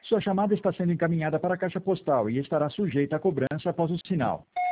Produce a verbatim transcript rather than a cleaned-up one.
Sua chamada está sendo encaminhada para a caixa postal e estará sujeita a cobrança após o sinal.